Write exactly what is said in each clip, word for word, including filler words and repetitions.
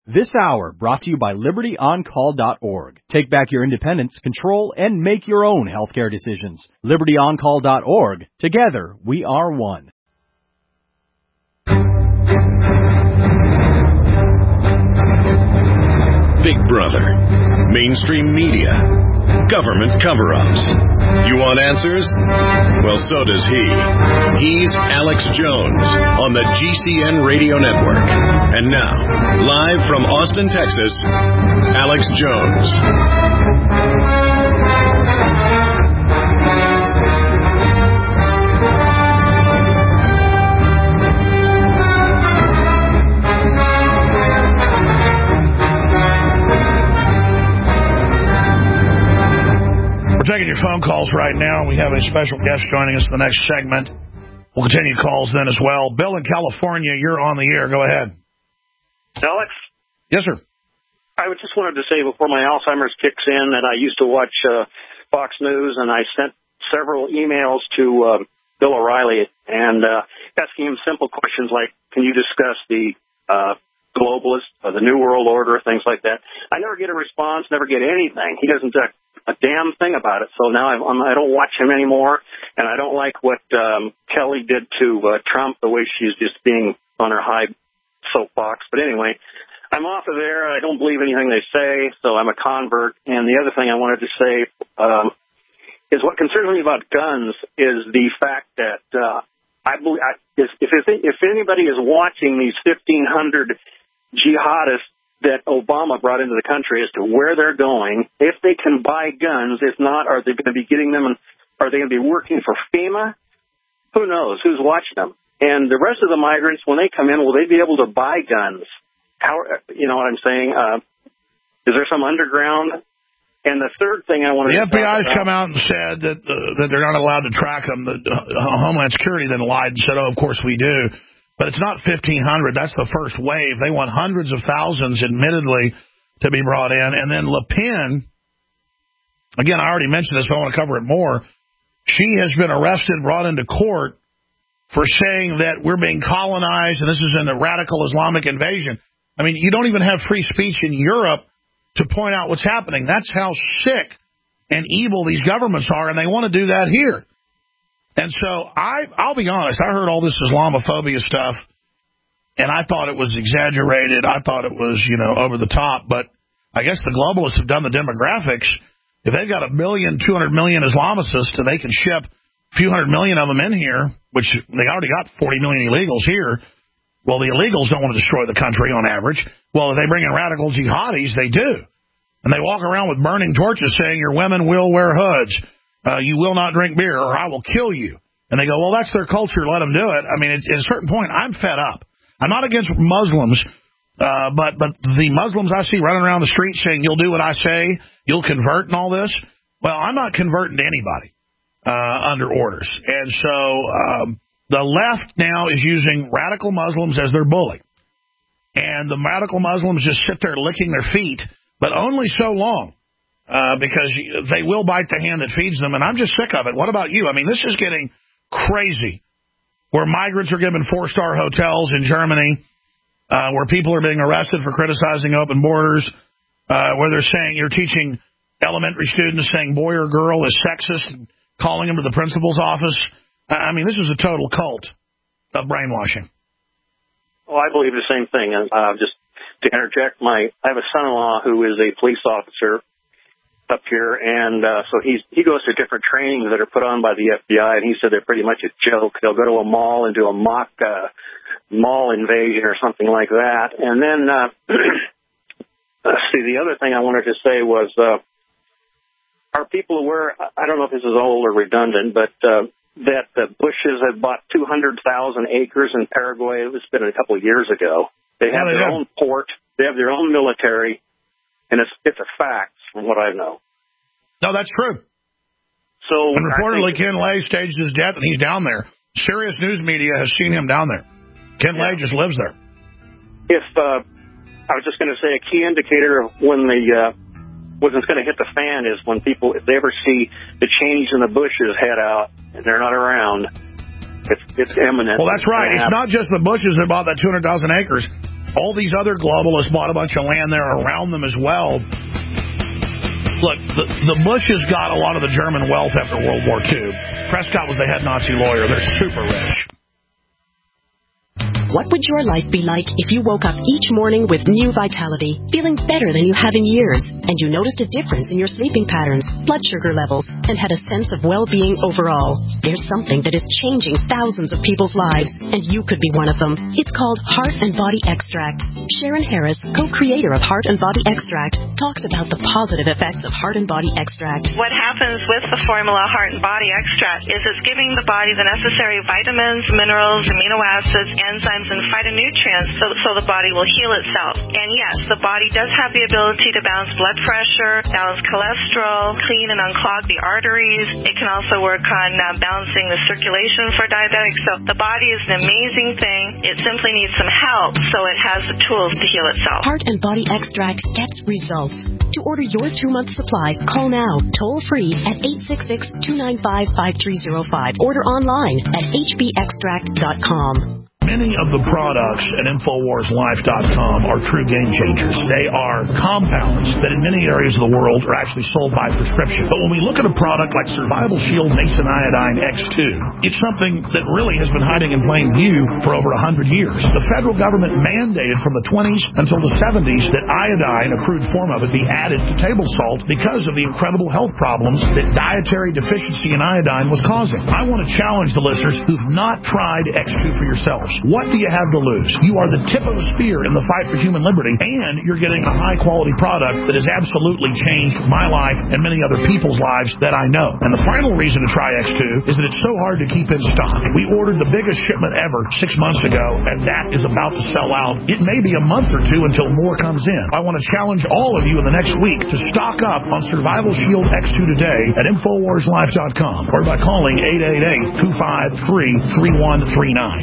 This hour brought to you by Liberty On Call dot org. Take back your independence, control, and make your own healthcare decisions. Liberty On Call dot org. Together, we are one. Big Brother, mainstream media, government cover-ups. You want answers? Well, so does he. He's Alex Jones on the G C N Radio Network. And now, live from Austin, Texas, Alex Jones. We're taking your phone calls right now. We have a special guest joining us in the next segment. We'll continue calls then as well. Bill in California, you're on the air. Go ahead. Alex? Yes, sir. I just wanted to say before my Alzheimer's kicks in that I used to watch uh, Fox News, and I sent several emails to uh, Bill O'Reilly and uh, asking him simple questions like, can you discuss the uh, globalist, uh, the New World Order, things like that. I never get a response, never get anything. He doesn't uh, a damn thing about it. So now I'm, I don't watch him anymore, and I don't like what um, Kelly did to uh, Trump, the way she's just being on her high soapbox. But anyway, I'm off of there. I don't believe anything they say, so I'm a convert. And the other thing I wanted to say um, is what concerns me about guns is the fact that uh, I believe I, if, if if anybody is watching these fifteen hundred jihadists that Obama brought into the country as to where they're going, if they can buy guns, if not, are they going to be getting them, and are they going to be working for FEMA? Who knows? Who's watching them? And the rest of the migrants, when they come in, will they be able to buy guns? How, you know what I'm saying? Uh, is there some underground? And the third thing I want to the F B I's come out and said that uh, that they're not allowed to track them. The uh, Homeland Security then lied and said, "Oh, of course we do." But it's not fifteen hundred. That's the first wave. They want hundreds of thousands, admittedly, to be brought in. And then Le Pen, again, I already mentioned this, but I want to cover it more. She has been arrested, brought into court for saying that we're being colonized and this is a radical Islamic invasion. I mean, you don't even have free speech in Europe to point out what's happening. That's how sick and evil these governments are, and they want to do that here. And so I, I'll be honest, I heard all this Islamophobia stuff, and I thought it was exaggerated. I thought it was, you know, over the top. But I guess the globalists have done the demographics. If they've got a million, two hundred million Islamicists, and they can ship a few hundred million of them in here, which they already got forty million illegals here, well, the illegals don't want to destroy the country on average. Well, if they bring in radical jihadis, they do. And they walk around with burning torches saying your women will wear hoods. Uh, you will not drink beer, or I will kill you. And they go, well, that's their culture. Let them do it. I mean, at, at a certain point, I'm fed up. I'm not against Muslims, uh, but but the Muslims I see running around the street saying, you'll do what I say, you'll convert and all this. Well, I'm not converting to anybody uh, under orders. And so um, the left now is using radical Muslims as their bully. And the radical Muslims just sit there licking their feet, but only so long. Uh, because they will bite the hand that feeds them, and I'm just sick of it. What about you? I mean, this is getting crazy, where migrants are given four-star hotels in Germany, uh, where people are being arrested for criticizing open borders, uh, where they're saying you're teaching elementary students saying boy or girl is sexist and calling them to the principal's office. I mean, this is a total cult of brainwashing. Well, I believe the same thing. Uh, just to interject, my I have a son-in-law who is a police officer up here, and uh, so he's, he goes to different trainings that are put on by the F B I, and he said they're pretty much a joke. They'll go to a mall and do a mock uh, mall invasion or something like that. And then, uh, see, the other thing I wanted to say was, uh, are people aware, I don't know if this is old or redundant, but uh, that the Bushes have bought two hundred thousand acres in Paraguay. It was been a couple of years ago. They have their own port. They have their own military. And it's, it's a fact from what I know. No, that's true. So, and reportedly, Ken Lay staged his death, and he's down there. Serious news media has seen him down there. Ken yeah. Lay just lives there. If uh, I was just going to say, a key indicator of when the uh, when it's going to hit the fan is when people, if they ever see the change in the Bushes head out and they're not around, it's it's imminent. Well, that's right. It's not just the Bushes that bought that two hundred thousand acres. All these other globalists bought a bunch of land there around them as well. Look, the, the Bushes got a lot of the German wealth after World War Two. Prescott was the head Nazi lawyer. They're super rich. What would your life be like if you woke up each morning with new vitality, feeling better than you have in years, and you noticed a difference in your sleeping patterns, blood sugar levels, and had a sense of well-being overall? There's something that is changing thousands of people's lives, and you could be one of them. It's called Heart and Body Extract. Sharon Harris, co-creator of Heart and Body Extract, talks about the positive effects of Heart and Body Extract. What happens with the formula Heart and Body Extract is it's giving the body the necessary vitamins, minerals, amino acids, enzymes, and phytonutrients so, so the body will heal itself. And yes, the body does have the ability to balance blood pressure, balance cholesterol, clean and unclog the arteries. It can also work on uh, balancing the circulation for diabetics. So the body is an amazing thing. It simply needs some help so it has the tools to heal itself. Heart and Body Extract gets results. To order your two-month supply, call now, toll-free at eight six six, two nine five, five three zero five. Order online at h b extract dot com. Many of the products at Infowars Life dot com are true game changers. They are compounds that in many areas of the world are actually sold by prescription. But when we look at a product like Survival Shield Nascent Iodine X two, it's something that really has been hiding in plain view for over one hundred years. The federal government mandated from the twenties until the seventies that iodine, a crude form of it, be added to table salt because of the incredible health problems that dietary deficiency in iodine was causing. I want to challenge the listeners who've not tried X two for yourselves. What do you have to lose? You are the tip of the spear in the fight for human liberty, and you're getting a high-quality product that has absolutely changed my life and many other people's lives that I know. And the final reason to try X two is that it's so hard to keep in stock. We ordered the biggest shipment ever six months ago, and that is about to sell out. It may be a month or two until more comes in. I want to challenge all of you in the next week to stock up on Survival Shield X two today at Infowars Life dot com or by calling eight eight eight, two five three, three one three nine.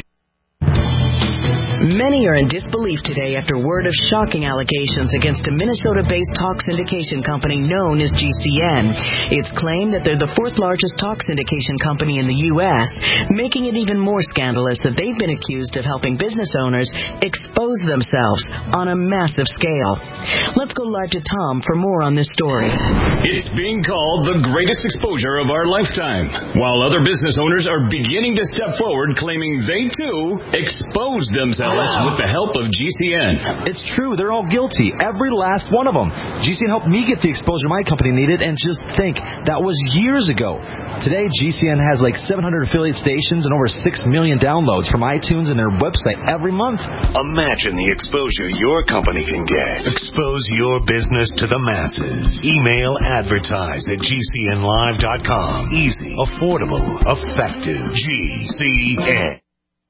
Many are in disbelief today after word of shocking allegations against a Minnesota-based talk syndication company known as G C N. It's claimed that they're the fourth largest talk syndication company in the U S, making it even more scandalous that they've been accused of helping business owners expose themselves on a massive scale. Let's go live to Tom for more on this story. It's being called the greatest exposure of our lifetime, while other business owners are beginning to step forward claiming they, too, exposed themselves with the help of G C N. It's true. They're all guilty. Every last one of them. G C N helped me get the exposure my company needed, and just think, that was years ago. Today, G C N has like seven hundred affiliate stations and over six million downloads from iTunes and their website every month. Imagine the exposure your company can get. Expose your business to the masses. Email advertise at G C N live dot com. Easy, affordable, effective. G C N.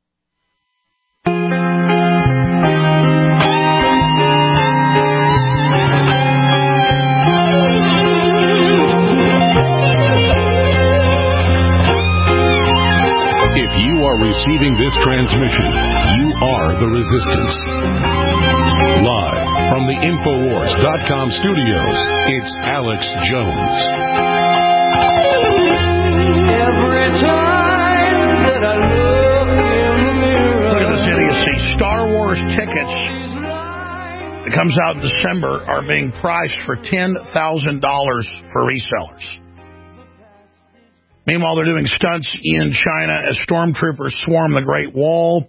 If you are receiving this transmission, you are the resistance. Live from the Infowars dot com studios, it's Alex Jones. Every time that I look in the mirror. Look at this idiocy. Star Wars tickets that comes out in December are being priced for ten thousand dollars for resellers. Meanwhile, they're doing stunts in China as stormtroopers swarm the Great Wall.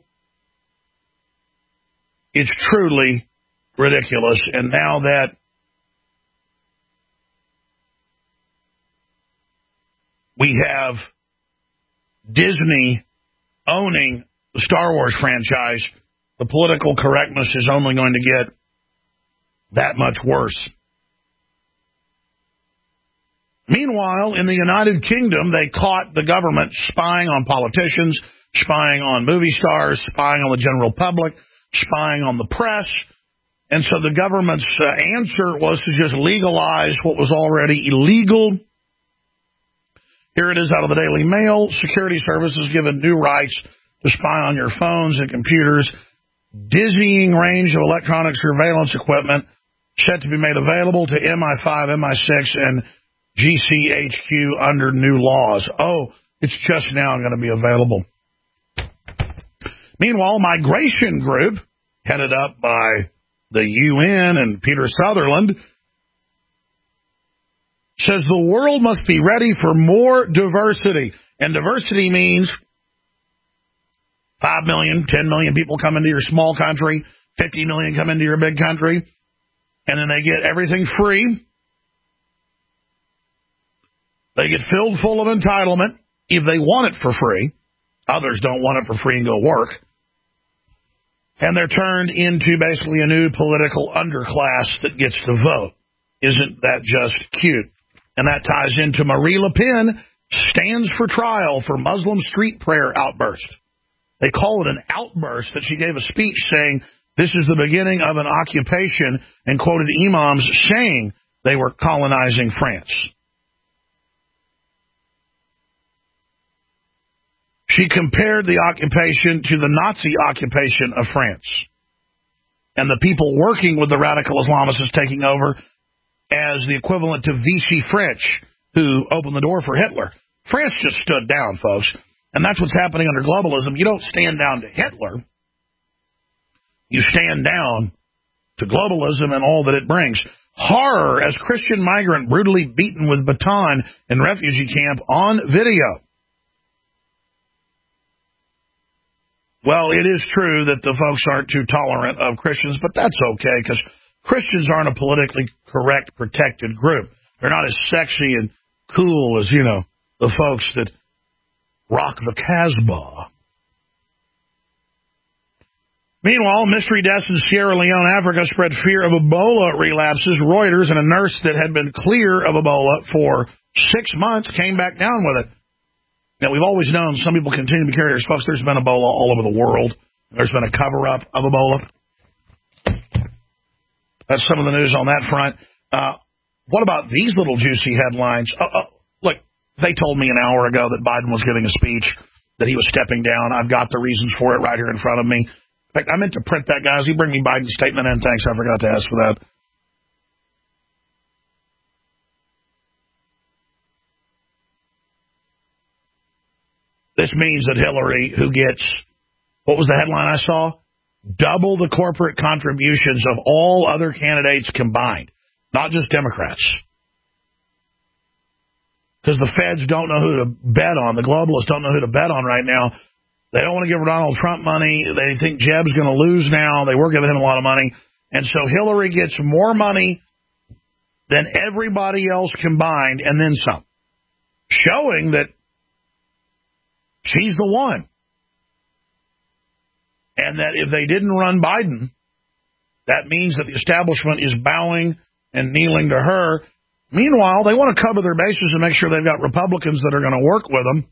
It's truly ridiculous. And now that we have Disney owning the Star Wars franchise, the political correctness is only going to get that much worse. Meanwhile, in the United Kingdom, they caught the government spying on politicians, spying on movie stars, spying on the general public, spying on the press. And so the government's uh, answer was to just legalize what was already illegal. Here it is out of the Daily Mail. Security services given new rights to spy on your phones and computers. Dizzying range of electronic surveillance equipment set to be made available to M I five, M I six, and G C H Q under new laws. Oh, it's just now going to be available. Meanwhile, Migration Group headed up by the U N and Peter Sutherland, says the world must be ready for more diversity. And diversity means five million, ten million people come into your small country, fifty million come into your big country, and then they get everything free. They get filled full of entitlement if they want it for free. Others don't want it for free and go work. And they're turned into basically a new political underclass that gets to vote. Isn't that just cute? And that ties into Marie Le Pen stands for trial for Muslim street prayer outburst. They call it an outburst that she gave a speech saying this is the beginning of an occupation and quoted imams saying they were colonizing France. She compared the occupation to the Nazi occupation of France and the people working with the radical Islamists taking over as the equivalent to Vichy French, who opened the door for Hitler. France just stood down, folks, and that's what's happening under globalism. You don't stand down to Hitler. You stand down to globalism and all that it brings. Horror as Christian migrant brutally beaten with baton in refugee camp on video. Well, it is true that the folks aren't too tolerant of Christians, but that's okay because Christians aren't a politically correct, protected group. They're not as sexy and cool as, you know, the folks that rock the Casbah. Meanwhile, mystery deaths in Sierra Leone, Africa spread fear of Ebola relapses. Reuters and a nurse that had been clear of Ebola for six months came back down with it. Now, we've always known some people continue to be carriers. Folks, there's been Ebola all over the world. There's been a cover-up of Ebola. That's some of the news on that front. Uh, what about these little juicy headlines? Uh, uh, look, they told me an hour ago that Biden was giving a speech, that he was stepping down. I've got the reasons for it right here in front of me. In fact, I meant to print that, guys. You bring me Biden's statement in. Thanks, I forgot to ask for that. This means that Hillary, who gets, what was the headline I saw? Double the corporate contributions of all other candidates combined, not just Democrats. Because the feds don't know who to bet on. The globalists don't know who to bet on right now. They don't want to give Donald Trump money. They think Jeb's going to lose now. They were giving him a lot of money. And so Hillary gets more money than everybody else combined and then some, showing that she's the one. And that if they didn't run Biden, that means that the establishment is bowing and kneeling to her. Meanwhile, they want to cover their bases and make sure they've got Republicans that are going to work with them.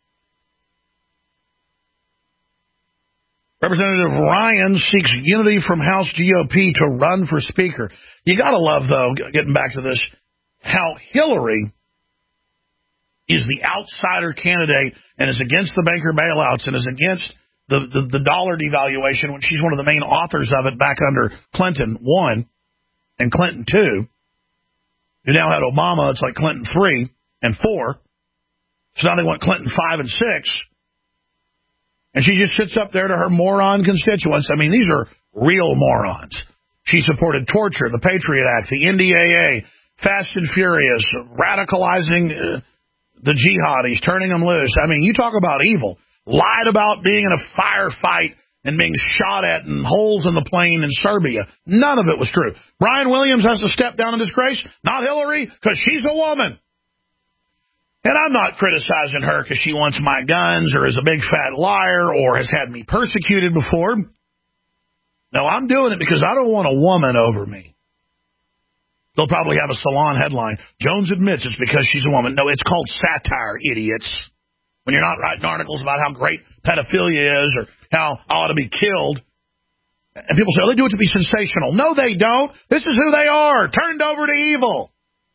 Representative Ryan seeks unity from House G O P to run for Speaker. You got to love, though, getting back to this, how Hillary is the outsider candidate and is against the banker bailouts and is against the, the, the dollar devaluation when she's one of the main authors of it back under Clinton one and Clinton two. You now had Obama, it's like Clinton three and four. So now they want Clinton five and six. And she just sits up there to her moron constituents. I mean, these are real morons. She supported torture, the Patriot Act, the N D A A, Fast and Furious, radicalizing uh, the jihadis, turning them loose. I mean, you talk about evil. Lied about being in a firefight and being shot at and holes in the plane in Serbia. None of it was true. Brian Williams has to step down in disgrace. Not Hillary, because she's a woman. And I'm not criticizing her because she wants my guns or is a big fat liar or has had me persecuted before. No, I'm doing it because I don't want a woman over me. They'll probably have a Salon headline. Jones admits it's because she's a woman. No, it's called satire, idiots. When you're not writing articles about how great pedophilia is or how I ought to be killed. And people say, oh, they do it to be sensational. No, they don't. This is who they are, turned over to evil.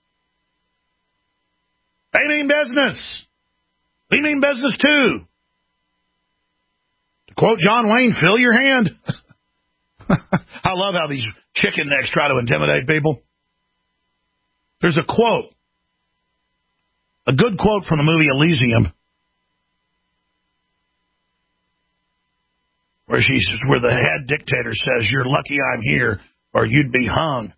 They mean business. We mean business, too. To quote John Wayne, fill your hand. I love how these chicken necks try to intimidate people. There's a quote, a good quote from the movie Elysium. where she's where the head dictator says, "You're lucky I'm here, or you'd be hung."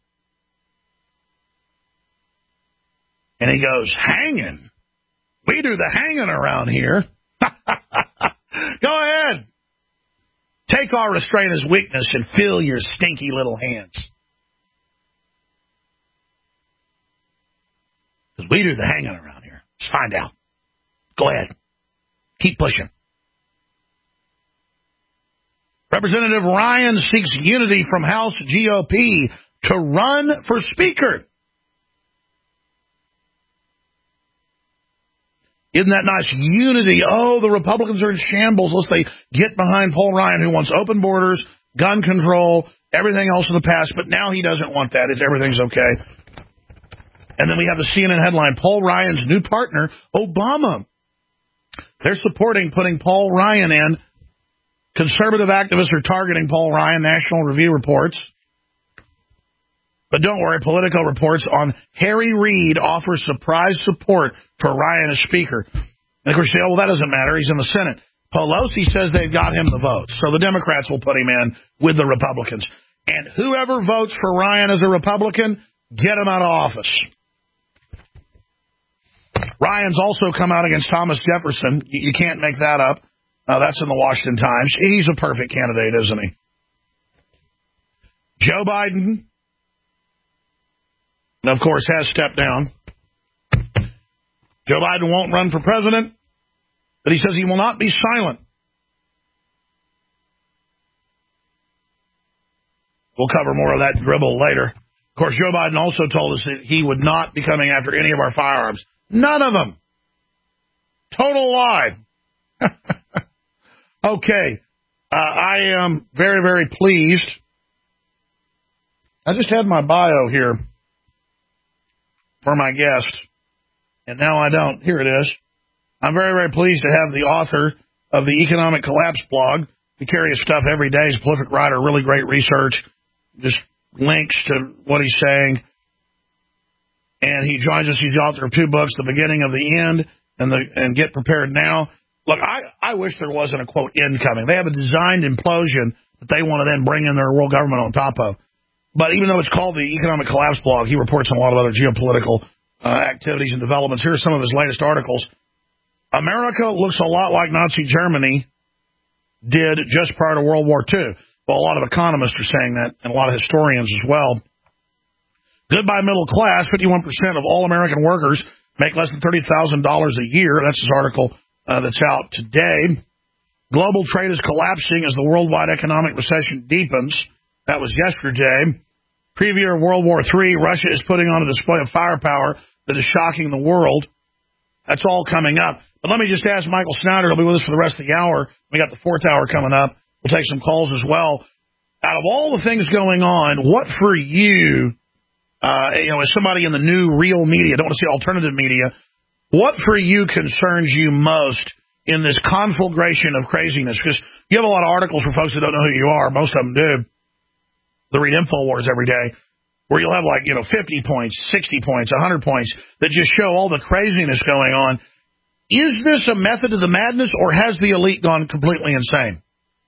And he goes, "Hanging? We do the hanging around here." Go ahead. Take our restraint as weakness and fill your stinky little hands. Because we do the hanging around here. Let's find out. Go ahead. Keep pushing. Representative Ryan seeks unity from House G O P to run for Speaker. Isn't that nice? Unity. Oh, the Republicans are in shambles. Let's say get behind Paul Ryan, who wants open borders, gun control, everything else in the past, but now he doesn't want that. Everything's okay. And then we have the C N N headline, Paul Ryan's new partner, Obama. They're supporting putting Paul Ryan in. Conservative activists are targeting Paul Ryan, National Review reports. But don't worry, Politico reports on Harry Reid offers surprise support for Ryan as Speaker. And of course, you say, oh, well, that doesn't matter. He's in the Senate. Pelosi says they've got him the votes. So the Democrats will put him in with the Republicans. And whoever votes for Ryan as a Republican, get him out of office. Ryan's also come out against Thomas Jefferson. You can't make that up. Uh, that's in the Washington Times. He's a perfect candidate, isn't he? Joe Biden, of course, has stepped down. Joe Biden won't run for president, but he says he will not be silent. We'll cover more of that dribble later. Of course, Joe Biden also told us that he would not be coming after any of our firearms. None of them. Total lie. Okay. Uh, I am very, very pleased. I just had my bio here for my guest, and now I don't. Here it is. I'm very, very pleased to have the author of the Economic Collapse blog. He carries stuff every day. He's a prolific writer, really great research, just links to what he's saying. And he joins us. He's the author of two books, The Beginning of the End and the and Get Prepared Now. Look, I, I wish there wasn't a, quote, end coming. They have a designed implosion that they want to then bring in their world government on top of. But even though it's called the Economic Collapse blog, he reports on a lot of other geopolitical uh, activities and developments. Here are some of his latest articles. America looks a lot like Nazi Germany did just prior to World War Two. Well, a lot of economists are saying that, and a lot of historians as well. Goodbye middle class. fifty-one percent of all American workers make less than thirty thousand dollars a year. That's his article uh, that's out today. Global trade is collapsing as the worldwide economic recession deepens. That was yesterday. Preview of World War Three. Russia is putting on a display of firepower that is shocking the world. That's all coming up. But let me just ask Michael Snyder. He'll be with us for the rest of the hour. We got the fourth hour coming up. We'll take some calls as well. Out of all the things going on, what for you, uh, you know, as somebody in the new real media, don't want to say alternative media, what for you concerns you most in this conflagration of craziness? Because you have a lot of articles for folks that don't know who you are. Most of them do. They read InfoWars every day, where you'll have like, you know, fifty points, sixty points, one hundred points that just show all the craziness going on. Is this a method of the madness, or has the elite gone completely insane?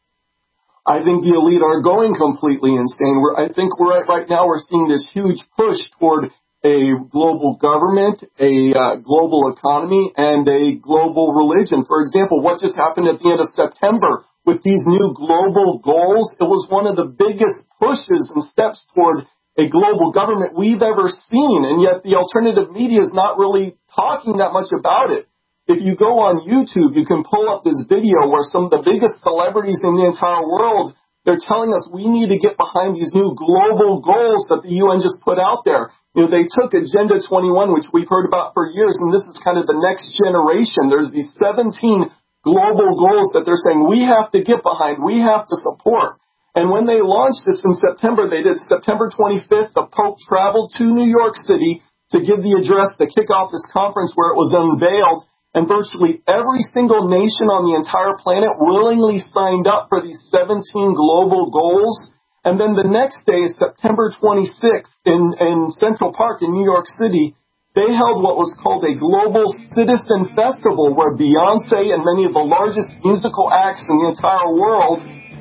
I think the elite are going completely insane. We're, I think we're right, right now we're seeing this huge push toward a global government, a uh, global economy, and a global religion. For example, what just happened at the end of September with these new global goals? It was one of the biggest pushes and steps toward a global government we've ever seen, and yet the alternative media is not really talking that much about it. If you go on YouTube, you can pull up this video where some of the biggest celebrities in the entire world, they're telling us we need to get behind these new global goals that the U N just put out there. You know, they took Agenda twenty-one, which we've heard about for years, and this is kind of the next generation. There's these seventeen global goals that they're saying we have to get behind, we have to support. And when they launched this in September, they did September twenty-fifth, the Pope traveled to New York City to give the address to kick off this conference where it was unveiled. And virtually every single nation on the entire planet willingly signed up for these seventeen global goals. And then the next day, September twenty-sixth, in, in Central Park in New York City, they held what was called a Global Citizen Festival, where Beyonce and many of the largest musical acts in the entire world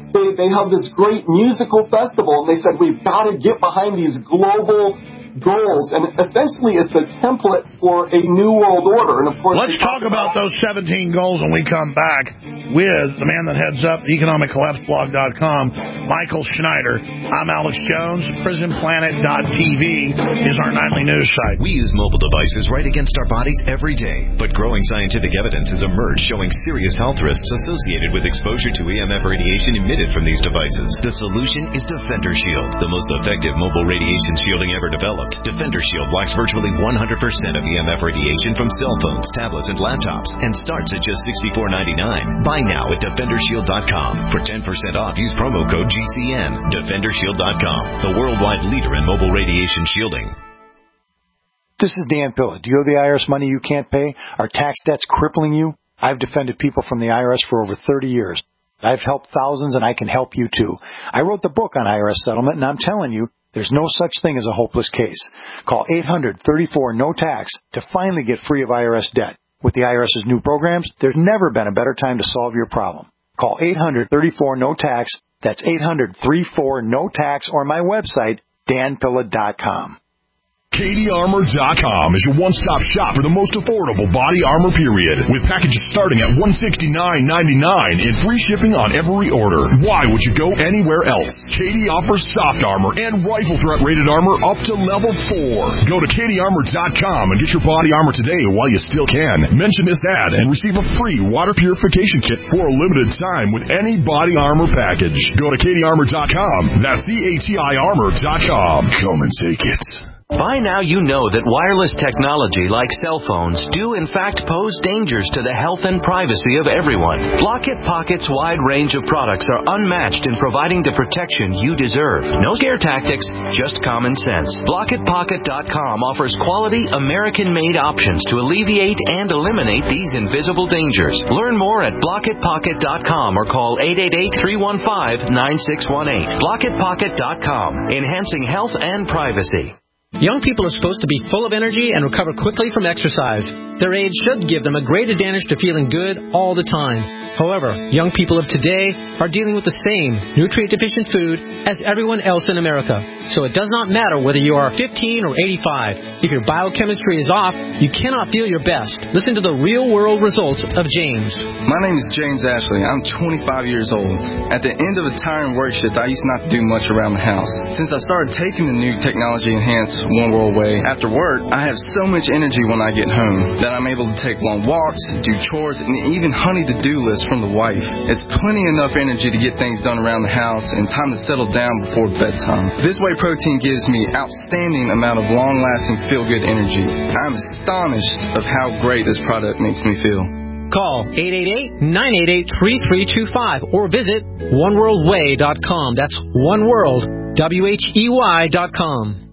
they, they have this great musical festival, and they said, we've got to get behind these global goals, and essentially it's a template for a new world order. And of course, let's talk about, about those seventeen goals when we come back with the man that heads up economic collapse blog dot com, Michael Schneider. I'm Alex Jones. prison planet dot t v is our nightly news site. We use mobile devices right against our bodies every day, but growing scientific evidence has emerged showing serious health risks associated with exposure to E M F radiation emitted from these devices. The solution is Defender Shield, the most effective mobile radiation shielding ever developed. Defender Shield blocks virtually one hundred percent of E M F radiation from cell phones, tablets, and laptops, and starts at just sixty-four ninety-nine. Buy now at defender shield dot com. For ten percent off, use promo code G C N. defender shield dot com, the worldwide leader in mobile radiation shielding. This is Dan Pilla. Do you owe the I R S money you can't pay? Are tax debts crippling you? I've defended people from the I R S for over thirty years. I've helped thousands, and I can help you, too. I wrote the book on I R S settlement, and I'm telling you, there's no such thing as a hopeless case. Call eight hundred thirty-four no tax to finally get free of I R S debt. With the IRS's new programs, there's never been a better time to solve your problem. Call eight hundred thirty-four no tax. That's eight hundred thirty-four no tax, or my website, dan pilla dot com. Katie Armor dot com is your one-stop shop for the most affordable body armor period, with packages starting at one hundred sixty-nine ninety-nine and free shipping on every order. Why would you go anywhere else? Katie offers soft armor and rifle threat rated armor up to level four. Go to Katie Armor dot com and get your body armor today while you still can. Mention this ad and receive a free water purification kit for a limited time with any body armor package. Go to Katie Armor dot com. That's C A T I armor dot com. Come and take it. By now you know that wireless technology like cell phones do in fact pose dangers to the health and privacy of everyone. Blockit Pocket's wide range of products are unmatched in providing the protection you deserve. No scare tactics, just common sense. Blockit Pocket dot com offers quality American-made options to alleviate and eliminate these invisible dangers. Learn more at Blockit Pocket dot com or call eight eight eight, three one five, nine six one eight. Blockit Pocket dot com, enhancing health and privacy. Young people are supposed to be full of energy and recover quickly from exercise. Their age should give them a great advantage to feeling good all the time. However, young people of today are dealing with the same nutrient-deficient food as everyone else in America. So it does not matter whether you are fifteen or eighty-five. If your biochemistry is off, you cannot feel your best. Listen to the real-world results of James. My name is James Ashley. I'm twenty-five years old. At the end of a tiring work shift, I used not to do much around the house. Since I started taking the new technology-enhanced One World Way, after work, I have so much energy when I get home that I'm able to take long walks, do chores, and even honey-to-do lists from the wife. It's plenty enough energy to get things done around the house and time to settle down before bedtime. This Whey protein gives me outstanding amount of long-lasting feel-good energy. I'm astonished of how great this product makes me feel. Call eight eight eight, nine eight eight, three three two five or visit one world way dot com. That's One World, W H E Y dot com.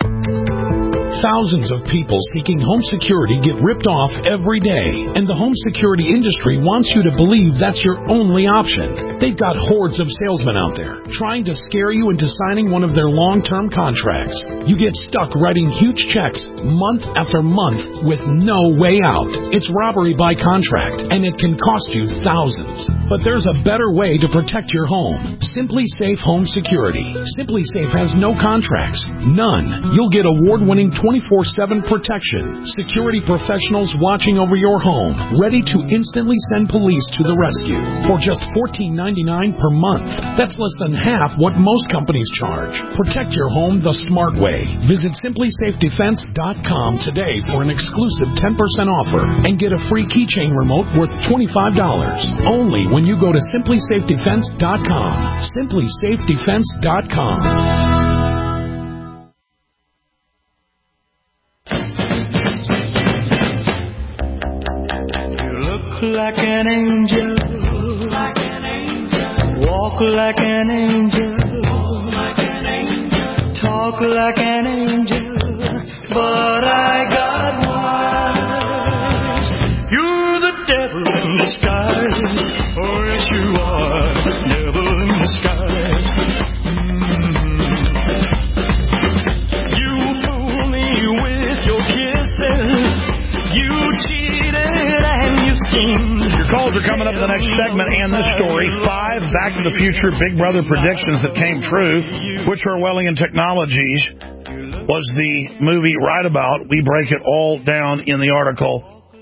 Thousands of people seeking home security get ripped off every day, and the home security industry wants you to believe that's your only option. They've got hordes of salesmen out there trying to scare you into signing one of their long-term contracts. You get stuck writing huge checks month after month with no way out. It's robbery by contract, and it can cost you thousands. But there's a better way to protect your home. Simply Safe Home Security. Simply Safe has no contracts. None. You'll get award-winning twenty-four seven protection. Security professionals watching over your home, ready to instantly send police to the rescue for just fourteen ninety-nine per month. That's less than half what most companies charge. Protect your home the smart way. Visit simply safe defense dot com today for an exclusive ten percent offer and get a free keychain remote worth twenty-five dollars. Only when you go to simply safe defense dot com. simply safe defense dot com. Like an angel, like an angel. Walk like an angel, like an angel. Talk like an angel, but I got wise. You're the devil in disguise. Oh yes you are, devil in disguise. Mm-hmm. You fool me with your kisses. You cheated and you schemed. You're calling details are coming up in the next segment and this story. Five Back to the Future Big Brother predictions that came true. Which Orwellian technologies was the movie right about? We break it all down in the article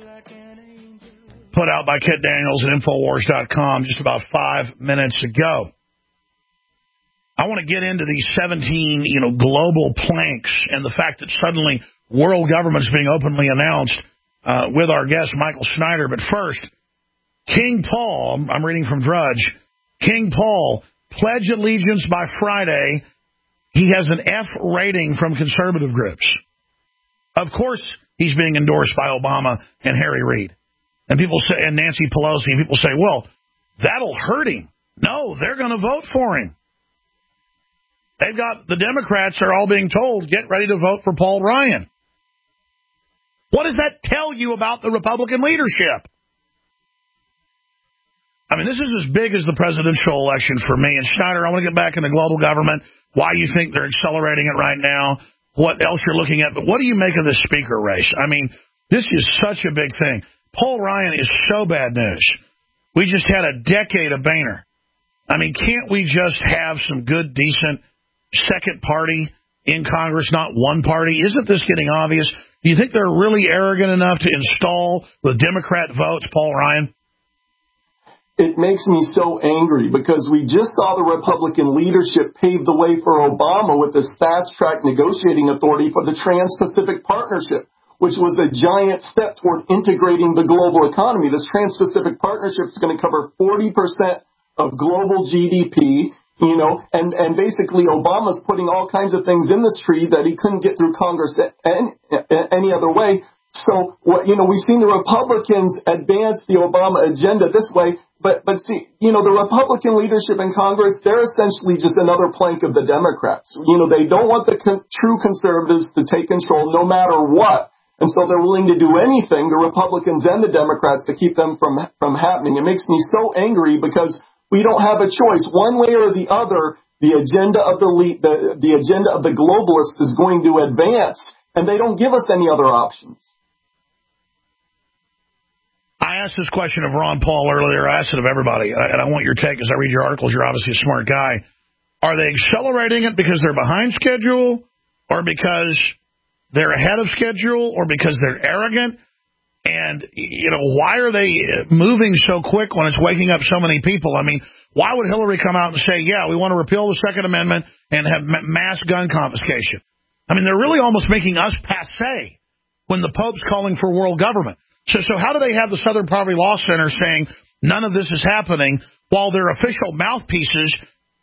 put out by Kit Daniels at Infowars dot com just about five minutes ago. I want to get into these seventeen, you know, global planks and the fact that suddenly world government's being openly announced uh, with our guest, Michael Snyder. But first, King Paul, I'm reading from Drudge, King Paul, pledge allegiance by Friday. He has an F rating from conservative groups. Of course, he's being endorsed by Obama and Harry Reid. And people say, and Nancy Pelosi, and people say, well, that'll hurt him. No, they're going to vote for him. They've got, the Democrats are all being told, get ready to vote for Paul Ryan. What does that tell you about the Republican leadership? I mean, this is as big as the presidential election for me. And Schneider, I want to get back into global government, why you think they're accelerating it right now, what else you're looking at. But what do you make of this speaker race? I mean, this is such a big thing. Paul Ryan is so bad news. We just had a decade of Boehner. I mean, can't we just have some good, decent second party in Congress, not one party? Isn't this getting obvious? Do you think they're really arrogant enough to install the Democrat votes, Paul Ryan? It makes me so angry because we just saw the Republican leadership pave the way for Obama with this fast-track negotiating authority for the Trans-Pacific Partnership, which was a giant step toward integrating the global economy. This Trans-Pacific Partnership is going to cover forty percent of global G D P, you know, and, and basically Obama's putting all kinds of things in this tree that he couldn't get through Congress any, any other way. So, what, you know, we've seen the Republicans advance the Obama agenda this way, but, but see, you know, the Republican leadership in Congress, they're essentially just another plank of the Democrats. You know, they don't want the con- true conservatives to take control no matter what. And so they're willing to do anything, the Republicans and the Democrats, to keep them from, from happening. It makes me so angry because we don't have a choice. One way or the other, the agenda of the, le- the, the agenda of the globalists is going to advance, and they don't give us any other options. I asked this question of Ron Paul earlier. I asked it of everybody, and I want your take as I read your articles. You're obviously a smart guy. Are they accelerating it because they're behind schedule, or because they're ahead of schedule, or because they're arrogant? And, you know, why are they moving so quick when it's waking up so many people? I mean, why would Hillary come out and say, yeah, we want to repeal the Second Amendment and have mass gun confiscation? I mean, they're really almost making us passé when the Pope's calling for world government. So, so how do they have the Southern Poverty Law Center saying none of this is happening while their official mouthpieces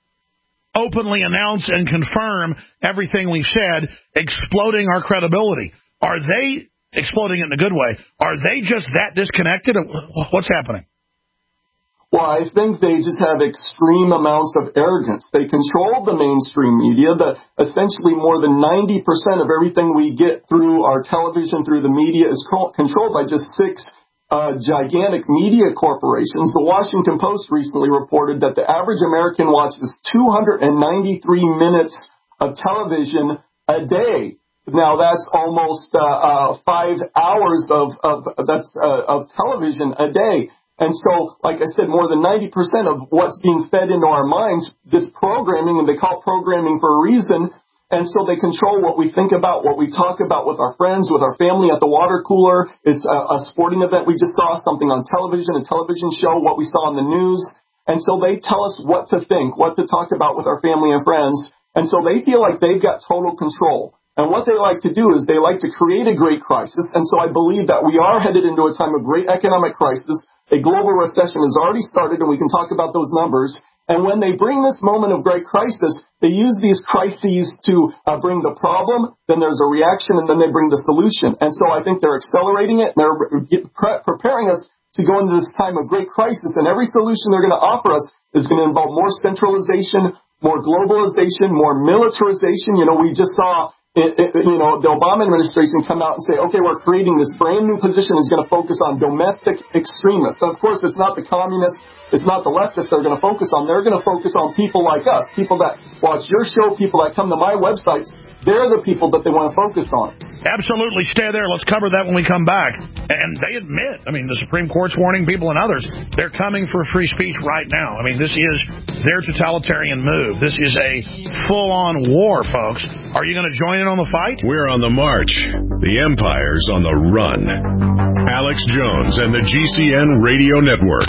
openly announce and confirm everything we've said, exploding our credibility? Are they exploding it in a good way? Are they just that disconnected? What's happening? Well, I think they just have extreme amounts of arrogance. They control the mainstream media. That essentially more than ninety percent of everything we get through our television, through the media, is controlled by just six uh, gigantic media corporations. The Washington Post recently reported that the average American watches two hundred ninety-three minutes of television a day. Now that's almost uh, uh, five hours of of that's uh, of television a day. And so, like I said, more than ninety percent of what's being fed into our minds, this programming, and they call it programming for a reason. And so they control what we think about, what we talk about with our friends, with our family at the water cooler. It's a, a sporting event. We just saw something on television, a television show, what we saw on the news. And so they tell us what to think, what to talk about with our family and friends. And so they feel like they've got total control. And what they like to do is they like to create a great crisis. And so I believe that we are headed into a time of great economic crisis. A global recession has already started, and we can talk about those numbers. And when they bring this moment of great crisis, they use these crises to uh, bring the problem, then there's a reaction, and then they bring the solution. And so I think they're accelerating it, and they're pre- preparing us to go into this time of great crisis. And every solution they're going to offer us is going to involve more centralization, more globalization, more militarization. You know, we just saw It, it, you know, the Obama administration come out and say, okay, we're creating this brand new position that's going to focus on domestic extremists. And of course, it's not the communists, it's not the leftists they're going to focus on. They're going to focus on people like us, people that watch your show, people that come to my websites, They're the people that they want to focus on. Absolutely. Stay there. Let's cover that when we come back. And they admit, I mean, the Supreme Court's warning people and others, they're coming for free speech right now. I mean, this is their totalitarian move. This is a full-on war, folks. Are you going to join in on the fight? We're on the march. The empire's on the run. Alex Jones and the G C N Radio Network.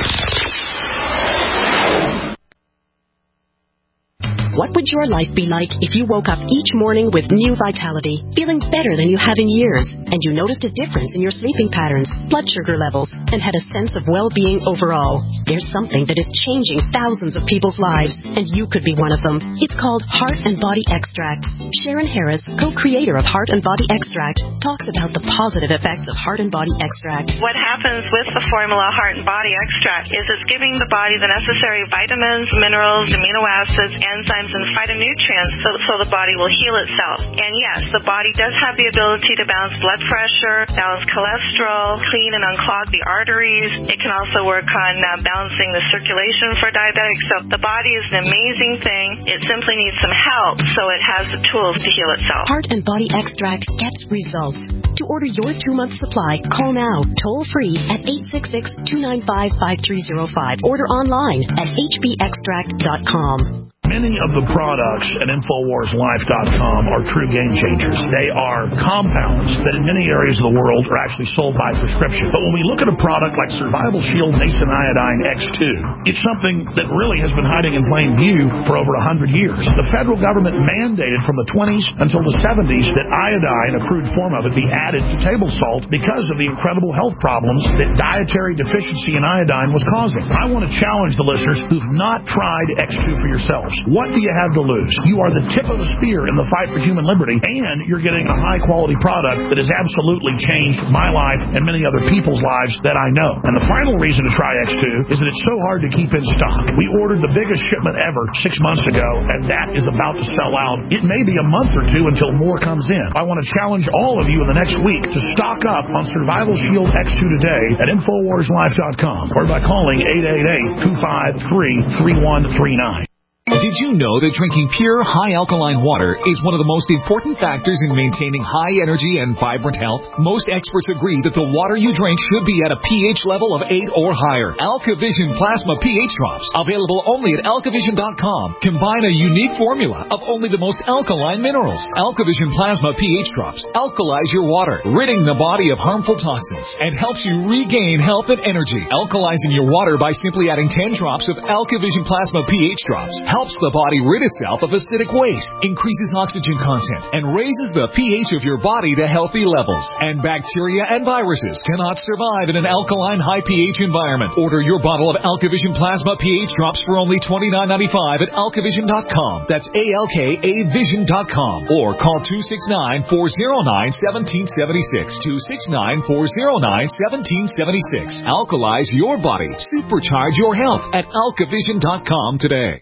What would your life be like if you woke up each morning with new vitality, feeling better than you have in years, and you noticed a difference in your sleeping patterns, blood sugar levels, and had a sense of well-being overall? There's something that is changing thousands of people's lives, and you could be one of them. It's called Heart and Body Extract. Sharon Harris, co-creator of Heart and Body Extract, talks about the positive effects of Heart and Body Extract. What happens with the formula Heart and Body Extract is it's giving the body the necessary vitamins, minerals, amino acids, enzymes, and phytonutrients so, so the body will heal itself. And yes, the body does have the ability to balance blood pressure, balance cholesterol, clean and unclog the arteries. It can also work on uh, balancing the circulation for diabetics. So the body is an amazing thing. It simply needs some help so it has the tools to heal itself. Heart and Body Extract gets results. To order your two-month supply, call now, toll-free at eight six six, two nine five, five three zero five. Order online at h b extract dot com. Many of the products at Infowars Life dot com are true game changers. They are compounds that in many areas of the world are actually sold by prescription. But when we look at a product like Survival Shield Nascent Iodine X two, it's something that really has been hiding in plain view for over one hundred years. The federal government mandated from the twenties until the seventies that iodine, a crude form of it, be added to table salt because of the incredible health problems that dietary deficiency in iodine was causing. I want to challenge the listeners who've not tried X two for yourselves. What do you have to lose? You are the tip of the spear in the fight for human liberty, and you're getting a high-quality product that has absolutely changed my life and many other people's lives that I know. And the final reason to try X two is that it's so hard to keep in stock. We ordered the biggest shipment ever six months ago, and that is about to sell out. It may be a month or two until more comes in. I want to challenge all of you in the next week to stock up on Survival Shield X two today at Infowars Life dot com or by calling eight eight eight, two five three, three one three nine. Did you know that drinking pure, high-alkaline water is one of the most important factors in maintaining high energy and vibrant health? Most experts agree that the water you drink should be at a pH level of eight or higher. AlkaVision Plasma pH Drops, available only at alkavision dot com, combine a unique formula of only the most alkaline minerals. AlkaVision Plasma pH Drops alkalize your water, ridding the body of harmful toxins, and helps you regain health and energy. Alkalizing your water by simply adding ten drops of AlkaVision Plasma pH Drops helps the body rid itself of acidic waste, increases oxygen content, and raises the pH of your body to healthy levels. And bacteria and viruses cannot survive in an alkaline high pH environment. Order your bottle of AlkaVision Plasma pH Drops for only twenty-nine ninety-five at alkavision dot com. That's A L K A vision dot com. Or call two six nine, four zero nine, one seven seven six. two six nine, four zero nine, one seven seven six. Alkalize your body. Supercharge your health at alkavision dot com today.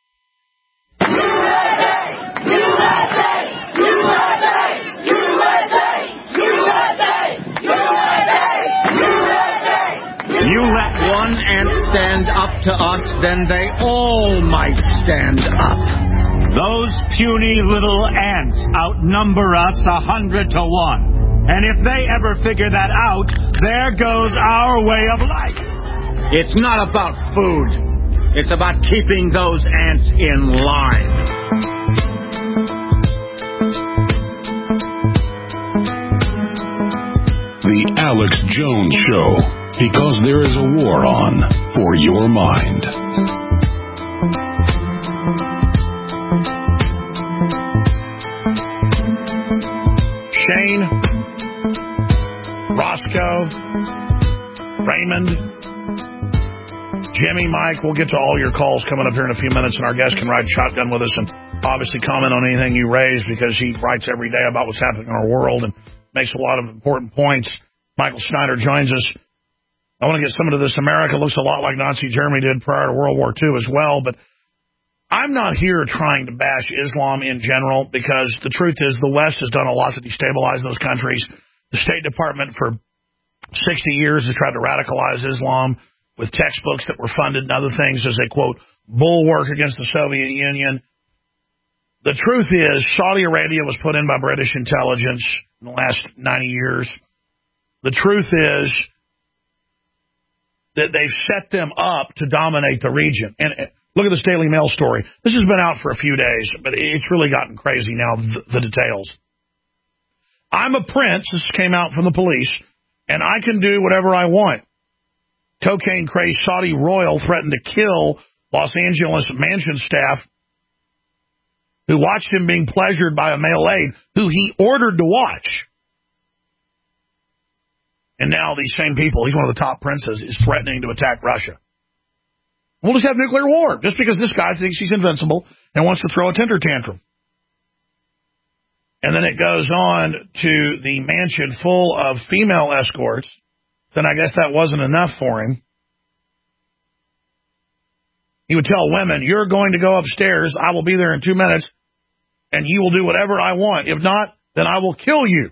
You let one ant stand up to us, then they all might stand up. Those puny little ants outnumber us a hundred to one. And if they ever figure that out, there goes our way of life. It's not about food. It's about keeping those ants in line. The Alex Jones Show. Because there is a war on for your mind. Shane, Roscoe, Raymond, Jimmy, Mike, we'll get to all your calls coming up here in a few minutes, and our guest can ride shotgun with us and obviously comment on anything you raise because he writes every day about what's happening in our world and makes a lot of important points. Michael Snyder joins us. I want to get some of this. America looks a lot like Nazi Germany did prior to World War Two as well, but I'm not here trying to bash Islam in general because the truth is the West has done a lot to destabilize those countries. The State Department for sixty years has tried to radicalize Islam with textbooks that were funded and other things as a, quote, bulwark against the Soviet Union. The truth is, Saudi Arabia was put in by British intelligence in the last ninety years. The truth is that they've set them up to dominate the region. And look at this Daily Mail story. This has been out for a few days, but it's really gotten crazy now, the, the details. I'm a prince. This came out from the police, and I can do whatever I want. Cocaine-crazed Saudi royal threatened to kill Los Angeles mansion staff who watched him being pleasured by a male aide who he ordered to watch. And now these same people, he's one of the top princes, is threatening to attack Russia. We'll just have nuclear war, just because this guy thinks he's invincible and wants to throw a temper tantrum. And then it goes on to the mansion full of female escorts. Then I guess that wasn't enough for him. He would tell women, you're going to go upstairs, I will be there in two minutes, and you will do whatever I want. If not, then I will kill you.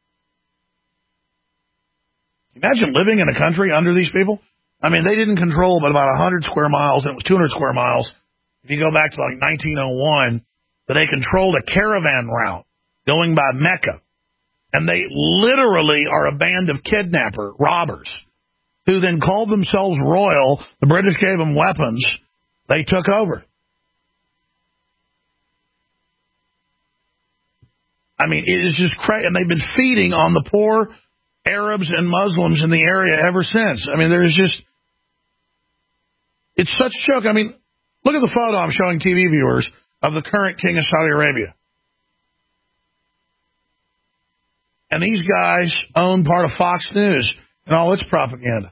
Imagine living in a country under these people. I mean, they didn't control but about one hundred square miles, and it was two hundred square miles. If you go back to like nineteen oh one, but they controlled a caravan route going by Mecca. And they literally are a band of kidnapper robbers who then called themselves royal. The British gave them weapons. They took over. I mean, it is just crazy. And they've been feeding on the poor Arabs and Muslims in the area ever since. I mean, there's just, it's such a joke. I mean, look at the photo I'm showing T V viewers of the current king of Saudi Arabia. And these guys own part of Fox News and all its propaganda.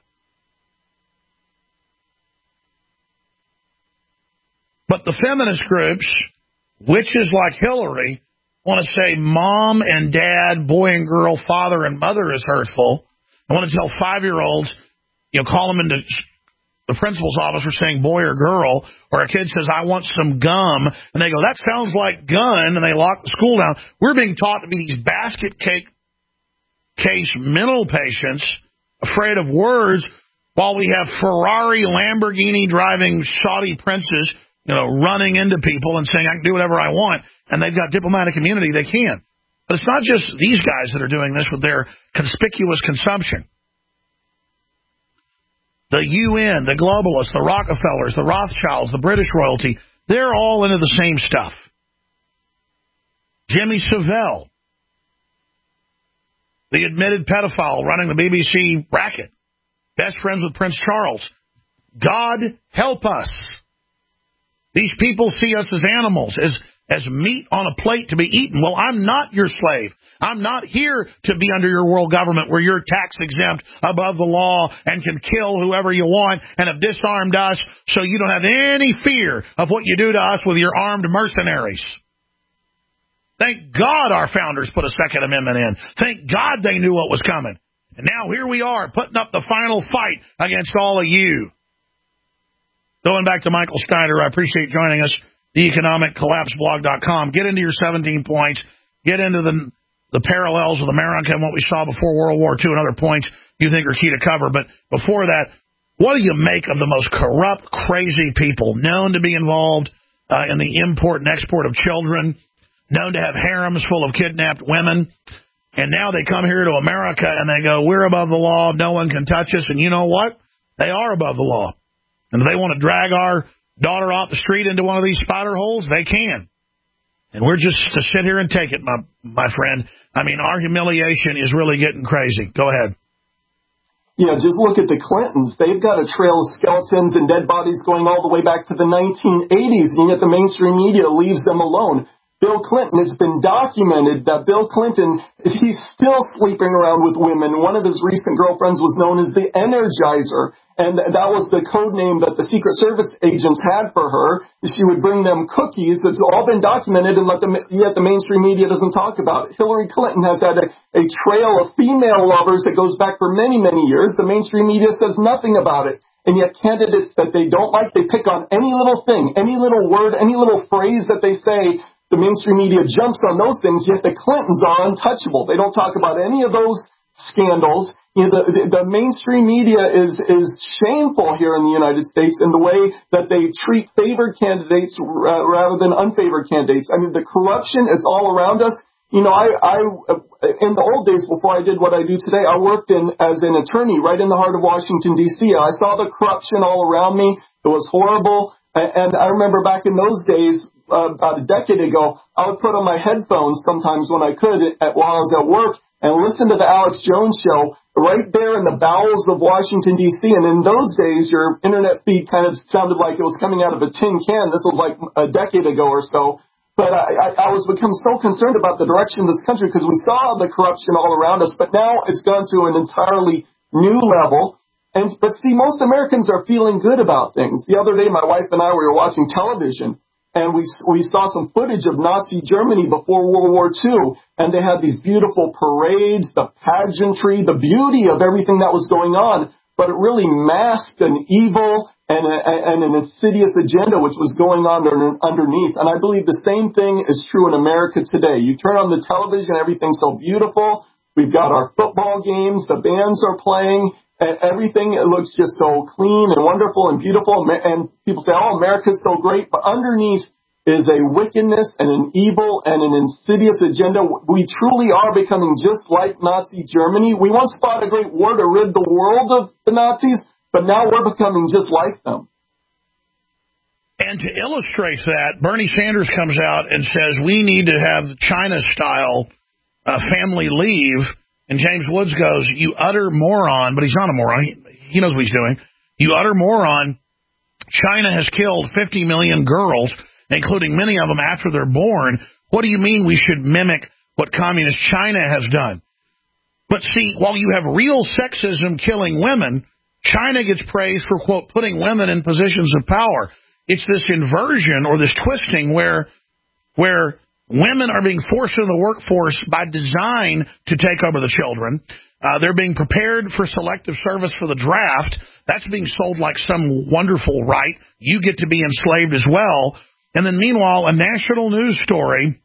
But the feminist groups, witches like Hillary, want to say mom and dad, boy and girl, father and mother is hurtful. I want to tell five-year-olds, you know, call them into the principal's office for saying boy or girl, or a kid says, I want some gum, and they go, that sounds like gun, and they lock the school down. We're being taught to be these basket cake case mental patients, afraid of words, while we have Ferrari, Lamborghini driving Saudi princes, you know, running into people and saying, I can do whatever I want, and they've got diplomatic immunity, they can. But it's not just these guys that are doing this with their conspicuous consumption. The U N, the globalists, the Rockefellers, the Rothschilds, the British royalty, they're all into the same stuff. Jimmy Savile, the admitted pedophile running the B B C racket, best friends with Prince Charles. God help us. These people see us as animals, as, as meat on a plate to be eaten. Well, I'm not your slave. I'm not here to be under your world government where you're tax exempt, above the law, and can kill whoever you want and have disarmed us so you don't have any fear of what you do to us with your armed mercenaries. Thank God our founders put a Second Amendment in. Thank God they knew what was coming. And now here we are putting up the final fight against all of you. Going back to Michael Steiner, I appreciate joining us, the economic collapse blog dot com. Get into your seventeen points. Get into the the parallels with America and what we saw before World War Two and other points you think are key to cover. But before that, what do you make of the most corrupt, crazy people known to be involved uh, in the import and export of children, known to have harems full of kidnapped women, and now they come here to America and they go, we're above the law, no one can touch us, and you know what? They are above the law. And if they want to drag our daughter off the street into one of these spider holes, they can. And we're just to sit here and take it, my my friend. I mean, our humiliation is really getting crazy. Go ahead. Yeah, just look at the Clintons. They've got a trail of skeletons and dead bodies going all the way back to the nineteen eighties, and yet the mainstream media leaves them alone. Bill Clinton, it's been documented that Bill Clinton, he's still sleeping around with women. One of his recent girlfriends was known as the Energizer, and that was the code name that the Secret Service agents had for her. She would bring them cookies. It's all been documented, and let them, yet the mainstream media doesn't talk about it. Hillary Clinton has had a, a trail of female lovers that goes back for many, many years. The mainstream media says nothing about it. And yet candidates that they don't like, they pick on any little thing, any little word, any little phrase that they say. The mainstream media jumps on those things, yet the Clintons are untouchable. They don't talk about any of those scandals. You know, the, the, the mainstream media is, is shameful here in the United States in the way that they treat favored candidates uh, rather than unfavored candidates. I mean, the corruption is all around us. You know, I, I, in the old days before I did what I do today, I worked in as an attorney right in the heart of Washington, D C. I saw the corruption all around me. It was horrible. And I remember back in those days, uh, about a decade ago, I would put on my headphones sometimes when I could at, while I was at work and listen to the Alex Jones Show right there in the bowels of Washington, D C. And in those days, your internet feed kind of sounded like it was coming out of a tin can. This was like a decade ago or so. But I, I, I was become so concerned about the direction of this country because we saw the corruption all around us. But now it's gone to an entirely new level. And but see, most Americans are feeling good about things. The other day, my wife and I, we were watching television. And we we saw some footage of Nazi Germany before World War Two, and they had these beautiful parades, the pageantry, the beauty of everything that was going on, but it really masked an evil and, a, and an insidious agenda which was going on under, underneath. And I believe the same thing is true in America today. You turn on the television, everything's so beautiful. We've got our football games, the bands are playing, and everything, it looks just so clean and wonderful and beautiful. And people say, oh, America's so great. But underneath is a wickedness and an evil and an insidious agenda. We truly are becoming just like Nazi Germany. We once fought a great war to rid the world of the Nazis, but now we're becoming just like them. And to illustrate that, Bernie Sanders comes out and says we need to have China-style uh, family leave. And James Woods goes, you utter moron, but he's not a moron. He, he knows what he's doing. You utter moron. China has killed fifty million girls, including many of them after they're born. What do you mean we should mimic what communist China has done? But see, while you have real sexism killing women, China gets praised for, quote, putting women in positions of power. It's this inversion or this twisting where where women are being forced into the workforce by design to take over the children. Uh, they're being prepared for selective service for the draft. That's being sold like some wonderful right. You get to be enslaved as well. And then meanwhile, a national news story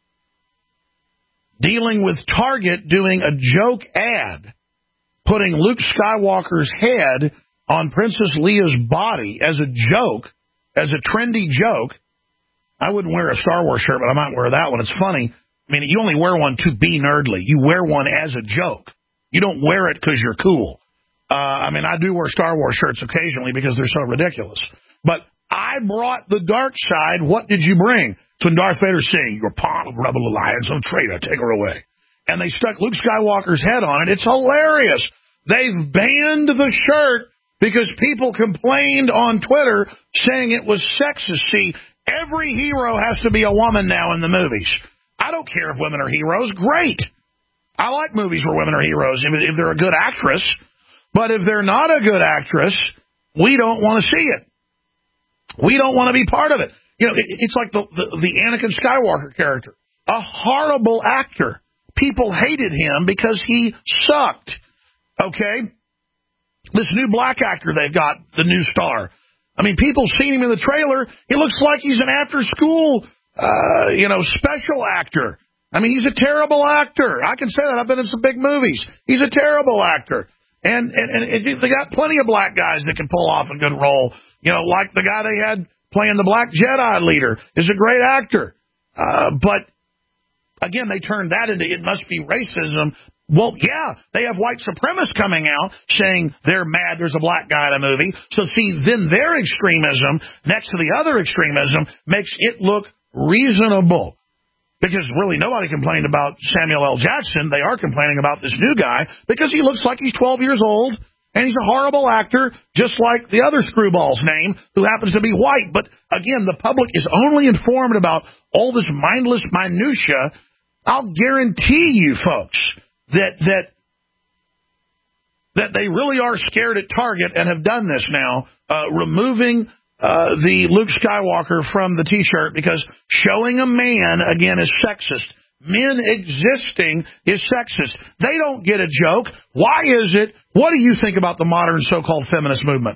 dealing with Target doing a joke ad, putting Luke Skywalker's head on Princess Leia's body as a joke, as a trendy joke. I wouldn't wear a Star Wars shirt, but I might wear that one. It's funny. I mean, you only wear one to be nerdly. You wear one as a joke. You don't wear it because you're cool. Uh, I mean, I do wear Star Wars shirts occasionally because they're so ridiculous. But I brought the dark side. What did you bring? It's when Darth Vader's saying, your pawn of rebel alliance, oh traitor, take her away. And they stuck Luke Skywalker's head on it. It's hilarious. They've banned the shirt because people complained on Twitter saying it was sexist. See, every hero has to be a woman now in the movies. I don't care if women are heroes. Great. I like movies where women are heroes if, if they're a good actress. But if they're not a good actress, we don't want to see it. We don't want to be part of it. You know, it, it's like the, the, the Anakin Skywalker character. A horrible actor. People hated him because he sucked. Okay? This new black actor they've got, the new star. I mean, people seen him in the trailer. He looks like he's an after-school, uh, you know, special actor. I mean, he's a terrible actor. I can say that. I've been in some big movies. He's a terrible actor. And, and, and they got plenty of black guys that can pull off a good role. You know, like the guy they had playing the Black Jedi leader is a great actor. Uh, but, again, they turned that into it must be racism. Well, yeah, they have white supremacists coming out saying they're mad there's a black guy in a movie. So, see, then their extremism next to the other extremism makes it look reasonable. Because really nobody complained about Samuel L. Jackson. They are complaining about this new guy because he looks like he's twelve years old and he's a horrible actor, just like the other screwball's name who happens to be white. But, again, the public is only informed about all this mindless minutia. I'll guarantee you, folks, that that that they really are scared at Target and have done this now, uh, removing uh, the Luke Skywalker from the T-shirt because showing a man, again, is sexist. Men existing is sexist. They don't get a joke. Why is it? What do you think about the modern so-called feminist movement?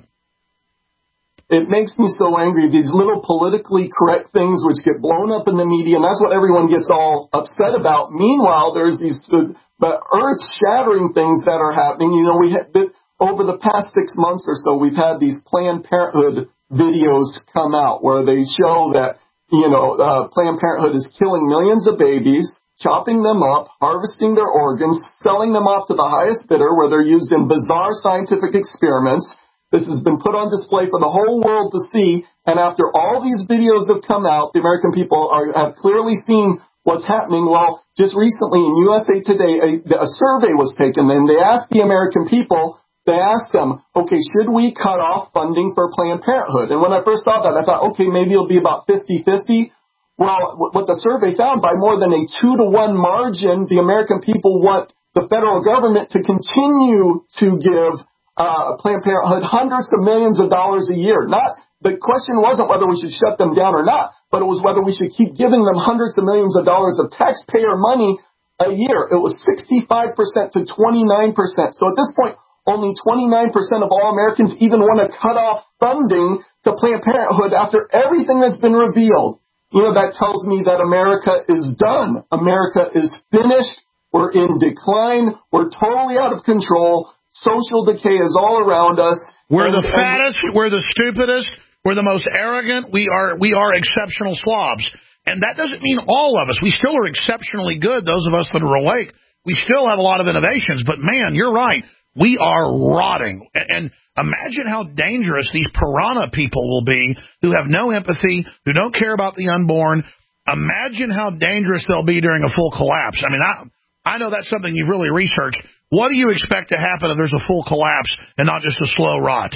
It makes me so angry, these little politically correct things which get blown up in the media, and that's what everyone gets all upset about. Meanwhile, there's these uh, but earth-shattering things that are happening. You know, we had, over the past six months or so, we've had these Planned Parenthood videos come out where they show that, you know, uh, Planned Parenthood is killing millions of babies, chopping them up, harvesting their organs, selling them off to the highest bidder where they're used in bizarre scientific experiments. This has been put on display for the whole world to see, and after all these videos have come out, the American people are, have clearly seen what's happening. Well, just recently in U S A Today, a, a survey was taken, and they asked the American people, they asked them, okay, should we cut off funding for Planned Parenthood? And when I first saw that, I thought, okay, maybe it'll be about fifty-fifty. Well, what the survey found, by more than a two to one margin, the American people want the federal government to continue to give Uh, Planned Parenthood hundreds of millions of dollars a year. Not the question wasn't whether we should shut them down or not, but it was whether we should keep giving them hundreds of millions of dollars of taxpayer money a year. It was sixty-five percent to twenty-nine percent. So at this point, only twenty-nine percent of all Americans even want to cut off funding to Planned Parenthood after everything that's been revealed. You know, that tells me that America is done. America is finished. We're in decline. We're totally out of control. Social decay is all around us. We're and, the fattest. And, we're the stupidest. We're the most arrogant. We are we are exceptional slobs. And that doesn't mean all of us. We still are exceptionally good, those of us that are awake. We still have a lot of innovations. But, man, you're right. We are rotting. And imagine how dangerous these piranha people will be who have no empathy, who don't care about the unborn. Imagine how dangerous they'll be during a full collapse. I mean, I, I know that's something you've really researched. What do you expect to happen if there's a full collapse and not just a slow rot?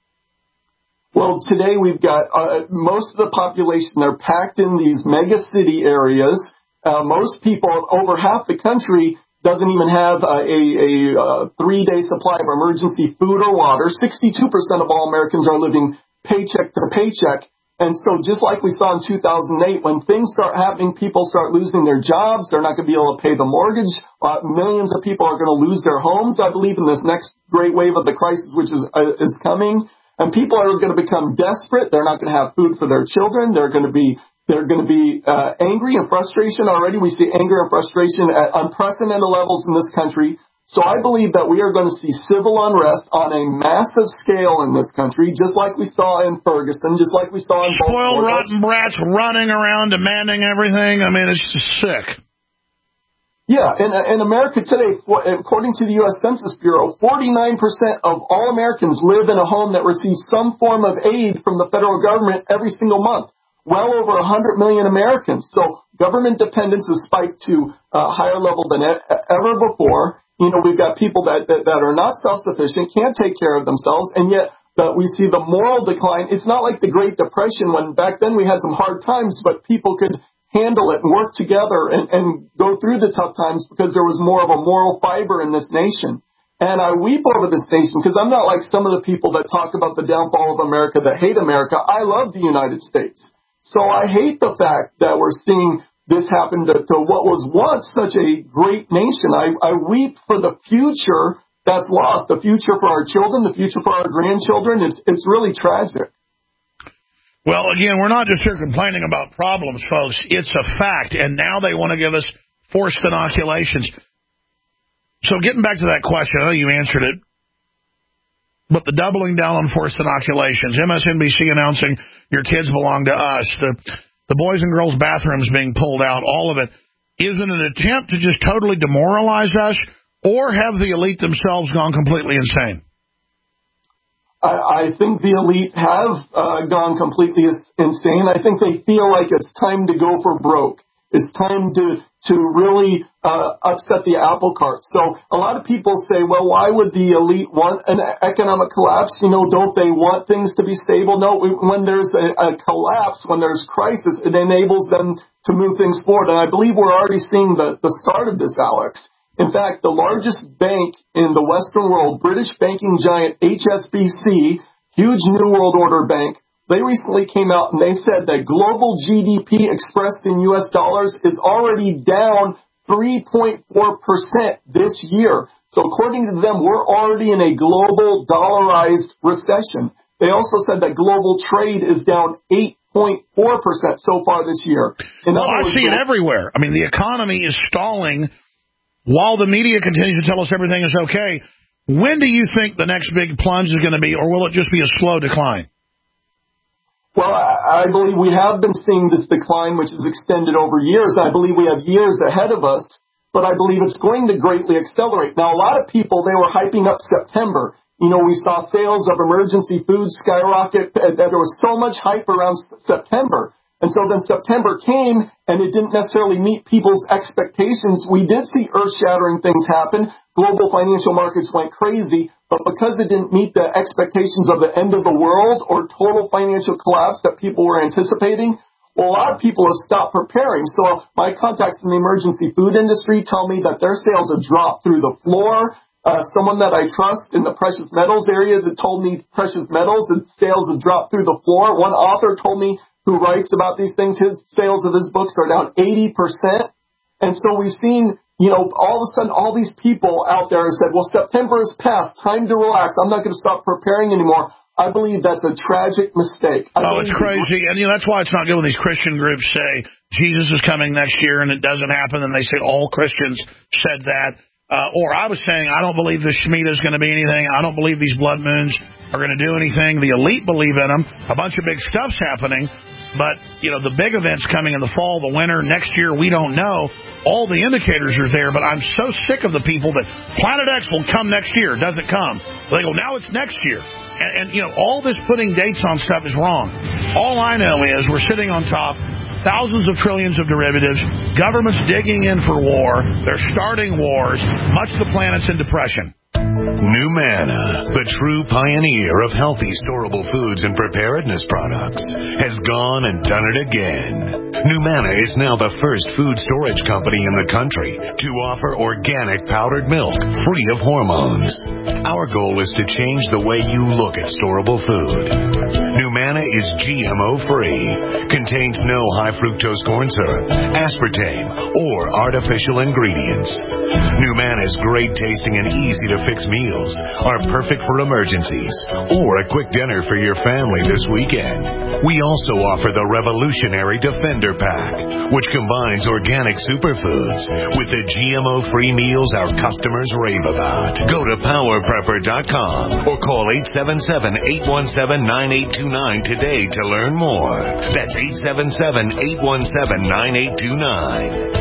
Well, today we've got uh, most of the population, they're packed in these mega city areas. Uh, most people, over half the country, doesn't even have uh, a, a uh, three-day supply of emergency food or water. sixty-two percent of all Americans are living paycheck to paycheck. And so just like we saw in two thousand eight, when things start happening, people start losing their jobs. They're not going to be able to pay the mortgage. Uh, millions of people are going to lose their homes, I believe, in this next great wave of the crisis, which is uh, is coming. And people are going to become desperate. They're not going to have food for their children. They're going to be they're going to be uh, angry and frustration. Already we see anger and frustration at unprecedented levels in this country. So I believe that we are going to see civil unrest on a massive scale in this country, just like we saw in Ferguson, just like we saw in Baltimore. Spoiled, rotten brats running around demanding everything. I mean, it's just sick. Yeah, in, in America today, according to the U S Census Bureau, forty-nine percent of all Americans live in a home that receives some form of aid from the federal government every single month. Well over one hundred million Americans. So government dependence has spiked to a higher level than ever before. You know, we've got people that, that, that are not self-sufficient, can't take care of themselves, and yet that we see the moral decline. It's not like the Great Depression when back then we had some hard times, but people could handle it and work together and, and go through the tough times because there was more of a moral fiber in this nation. And I weep over this nation because I'm not like some of the people that talk about the downfall of America that hate America. I love the United States. So I hate the fact that we're seeing this happened to, to what was once such a great nation. I, I weep for the future that's lost, the future for our children, the future for our grandchildren. It's it's really tragic. Well, again, we're not just here complaining about problems, folks. It's a fact, and now they want to give us forced inoculations. So getting back to that question, I know you answered it, but the doubling down on forced inoculations, M S N B C announcing your kids belong to us, the The boys and girls bathrooms being pulled out, all of it, is it an attempt to just totally demoralize us, or have the elite themselves gone completely insane? I, I think the elite have uh, gone completely insane. I think they feel like it's time to go for broke. It's time to to really uh, upset the apple cart. So a lot of people say, well, why would the elite want an economic collapse? You know, don't they want things to be stable? No, when there's a, a collapse, when there's crisis, it enables them to move things forward. And I believe we're already seeing the, the start of this, Alex. In fact, the largest bank in the Western world, British banking giant H S B C, huge New World Order bank, they recently came out and they said that global G D P expressed in U S dollars is already down three point four percent this year. So according to them, we're already in a global dollarized recession. They also said that global trade is down eight point four percent so far this year. In well, I words, see it everywhere. I mean, the economy is stalling while the media continues to tell us everything is okay, when do you think the next big plunge is going to be, or will it just be a slow decline? Well, I believe we have been seeing this decline, which is extended over years. I believe we have years ahead of us, but I believe it's going to greatly accelerate. Now, a lot of people, they were hyping up September. You know, we saw sales of emergency foods skyrocket. There was so much hype around September. And so then September came, and it didn't necessarily meet people's expectations. We did see earth-shattering things happen. Global financial markets went crazy. But because it didn't meet the expectations of the end of the world or total financial collapse that people were anticipating, well, a lot of people have stopped preparing. So my contacts in the emergency food industry tell me that their sales have dropped through the floor. Uh, someone that I trust in the precious metals area that told me precious metals and sales have dropped through the floor. One author told me, who writes about these things, his sales of his books are down eighty percent. And so we've seen, you know, all of a sudden all these people out there have said, well, September is past, time to relax. I'm not going to stop preparing anymore. I believe that's a tragic mistake. I oh, it's crazy. And you know, that's why it's not good when these Christian groups say Jesus is coming next year and it doesn't happen. And they say all Christians said that. Uh, or I was saying, I don't believe the Shemitah is going to be anything. I don't believe these blood moons are going to do anything. The elite believe in them. A bunch of big stuff's happening. But, you know, the big events coming in the fall, the winter, next year, we don't know. All the indicators are there, but I'm so sick of the people that Planet X will come next year. It doesn't come. They go, now it's next year. And, and, you know, all this putting dates on stuff is wrong. All I know is we're sitting on top, thousands of trillions of derivatives, governments digging in for war, they're starting wars, much of the planet's in depression. Numanna, the true pioneer of healthy storable foods and preparedness products, has gone and done it again. Numanna is now the first food storage company in the country to offer organic powdered milk free of hormones. Our goal is to change the way you look at storable food. Numanna is G M O-free, contains no high fructose corn syrup, aspartame, or artificial ingredients. Numanna's great tasting and easy to fix meals are perfect for emergencies or a quick dinner for your family this weekend. We also offer the revolutionary Defender Pack, which combines organic superfoods with the G M O-free meals our customers rave about. Go to power prepper dot com or call eight seven seven, eight one seven, nine eight two nine today to learn more. That's eight seven seven, eight one seven, nine eight two nine.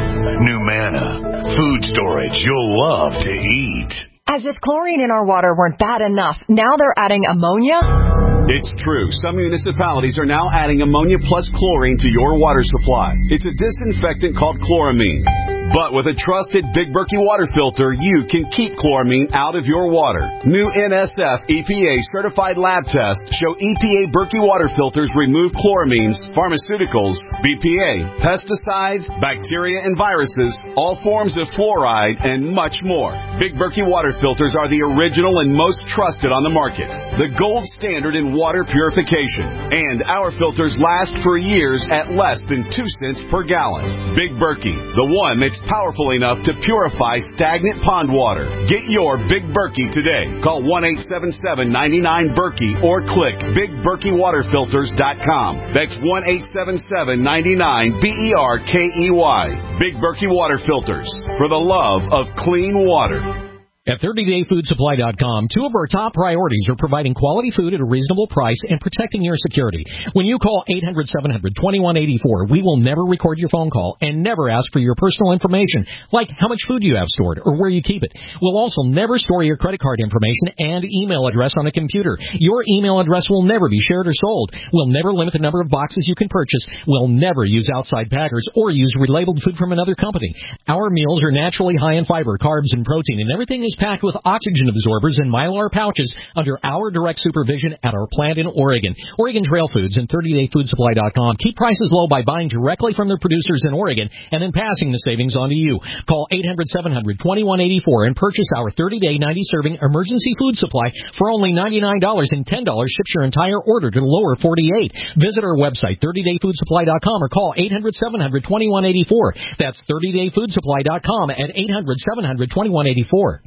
Numanna, food storage you'll love to eat. As if chlorine in our water weren't bad enough, now they're adding ammonia? It's true. Some municipalities are now adding ammonia plus chlorine to your water supply. It's a disinfectant called chloramine. But with a trusted Big Berkey water filter, you can keep chloramine out of your water. New N S F E P A certified lab tests show E P A Berkey water filters remove chloramines, pharmaceuticals, B P A, pesticides, bacteria and viruses, all forms of fluoride, and much more. Big Berkey water filters are the original and most trusted on the market. The gold standard in water purification. And our filters last for years at less than two cents per gallon. Big Berkey, the one that's powerful enough to purify stagnant pond water. Get your Big Berkey today. Call one eight seven seven, nine nine, Berkey or click big berkey water filters dot com. That's one eight seven seven, nine nine, B E R K E Y. Big Berkey Water Filters, for the love of clean water. At thirty day food supply dot com, two of our top priorities are providing quality food at a reasonable price and protecting your security. When you call eight hundred, seven hundred, twenty-one eighty-four, we will never record your phone call and never ask for your personal information, like how much food you have stored or where you keep it. We'll also never store your credit card information and email address on a computer. Your email address will never be shared or sold. We'll never limit the number of boxes you can purchase. We'll never use outside packers or use relabeled food from another company. Our meals are naturally high in fiber, carbs, and protein, and everything is packed with oxygen absorbers and Mylar pouches under our direct supervision at our plant in Oregon. Oregon Trail Foods and thirty day food supply dot com keep prices low by buying directly from their producers in Oregon and then passing the savings on to you. Call eight hundred, seven hundred, twenty-one eighty-four and purchase our thirty day, ninety serving emergency food supply for only ninety-nine dollars, and ten dollars ships your entire order to the lower forty-eight. Visit our website, thirty day food supply dot com, or call eight hundred, seven hundred, twenty-one eighty-four. That's thirty day food supply dot com at eight hundred, seven hundred, twenty-one eighty-four.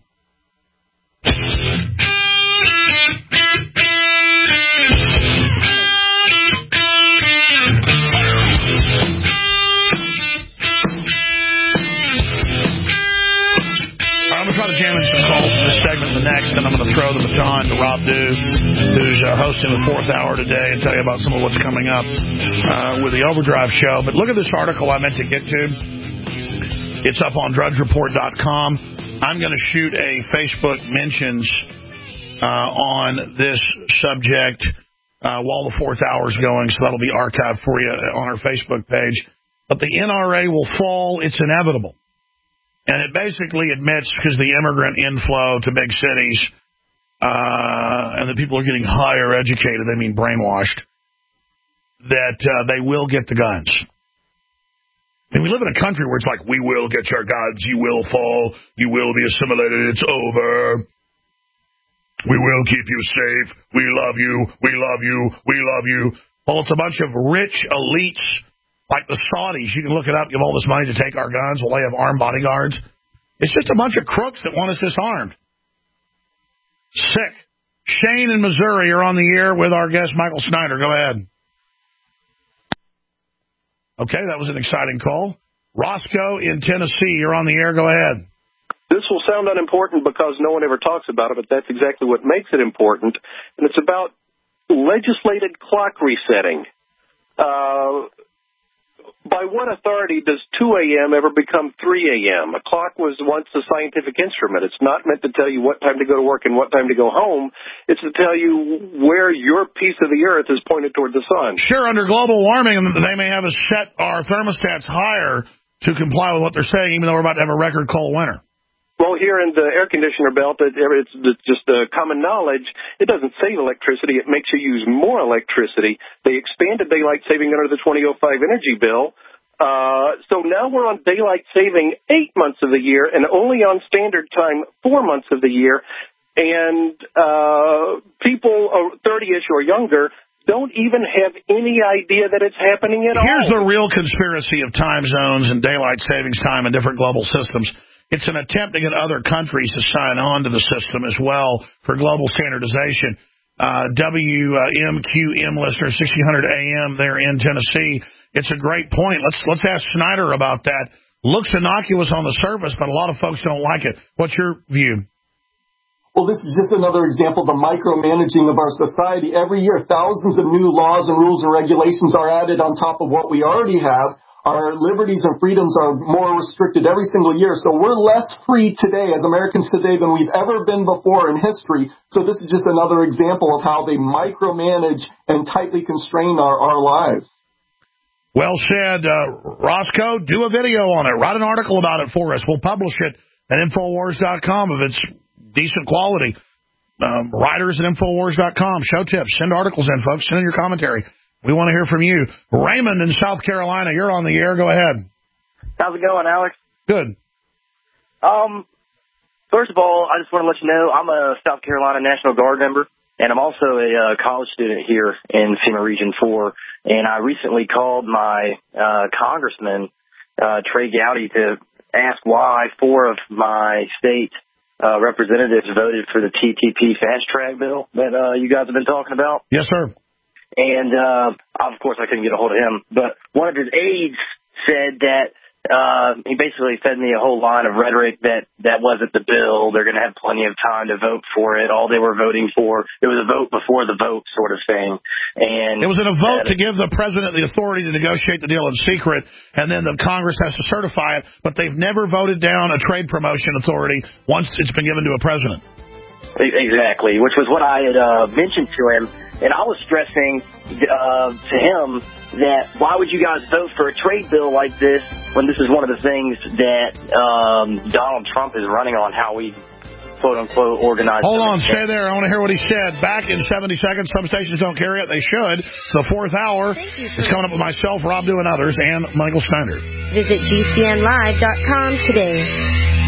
I'm going to try to jam in some calls in this segment and the next, and I'm going to throw the baton to Rob Dew, who's uh, hosting the fourth hour today, and tell you about some of what's coming up uh, with the Overdrive show. But look at this article I meant to get to. It's up on drudge report dot com. I'm going to shoot a Facebook mentions uh, on this subject uh, while the fourth hour is going, so that'll be archived for you on our Facebook page. But the N R A will fall. It's inevitable. And it basically admits, because the immigrant inflow to big cities uh, and the people are getting higher educated, I mean brainwashed, that uh, they will get the guns. I mean, we live in a country where it's like, we will get your guns, you will fall, you will be assimilated, it's over. We will keep you safe, we love you, we love you, we love you. Well, it's a bunch of rich elites, like the Saudis. You can look it up, give all this money to take our guns. Well, they have armed bodyguards. It's just a bunch of crooks that want us disarmed. Sick. Shane in Missouri, you're on the air with our guest, Michael Snyder. Go ahead. Okay, that was an exciting call. Roscoe in Tennessee, you're on the air. Go ahead. This will sound unimportant because no one ever talks about it, but that's exactly what makes it important. And it's about legislated clock resetting. Uh... By what authority does two a.m. ever become three a.m.? A clock was once a scientific instrument. It's not meant to tell you what time to go to work and what time to go home. It's to tell you where your piece of the earth is pointed toward the sun. Sure, under global warming, they may have us set our thermostats higher to comply with what they're saying, even though we're about to have a record cold winter. Well, here in the air conditioner belt, it's just uh, common knowledge. It doesn't save electricity. It makes you use more electricity. They expanded daylight saving under the twenty oh five energy bill. Uh, so now we're on daylight saving eight months of the year and only on standard time four months of the year. And uh, people thirty-ish or younger don't even have any idea that it's happening at all. Here's the real conspiracy of time zones and daylight savings time and different global systems. It's an attempt to get other countries to sign on to the system as well for global standardization. Uh, W M Q M listener, sixteen hundred A M there in Tennessee. It's a great point. Let's let's ask Snyder about that. Looks innocuous on the surface, but a lot of folks don't like it. What's your view? Well, this is just another example of the micromanaging of our society. Every year, thousands of new laws and rules and regulations are added on top of what we already have. Our liberties and freedoms are more restricted every single year. So we're less free today as Americans today than we've ever been before in history. So this is just another example of how they micromanage and tightly constrain our, our lives. Well said, uh, Roscoe. Do a video on it. Write an article about it for us. We'll publish it at Infowars dot com if it's decent quality. Um, writers at Infowars dot com. Show tips. Send articles in, folks. Send in your commentary. We want to hear from you. Raymond in South Carolina, you're on the air. Go ahead. How's it going, Alex? Good. Um, first of all, I just want to let you know I'm a South Carolina National Guard member, and I'm also a uh, college student here in FEMA Region four. And I recently called my uh, congressman, uh, Trey Gowdy, to ask why four of my state uh, representatives voted for the T T P fast track bill that uh, you guys have been talking about. Yes, sir. And, uh, of course, I couldn't get a hold of him. But one of his aides said that uh, he basically fed me a whole line of rhetoric that that wasn't the bill. They're going to have plenty of time to vote for it. All they were voting for, it was a vote before the vote sort of thing. And it was in a vote to give the president the authority to negotiate the deal in secret, and then the Congress has to certify it. But they've never voted down a trade promotion authority once it's been given to a president. Exactly, which was what I had uh, mentioned to him. And I was stressing uh, to him that why would you guys vote for a trade bill like this when this is one of the things that um, Donald Trump is running on, how we, quote-unquote, organize. Hold on, stay there. I want to hear what he said. Back in seventy seconds. Some stations don't carry it. They should. It's the fourth hour. It's coming up with myself, Rob Dew, and others, and Michael Snyder. Visit G C N live dot com today.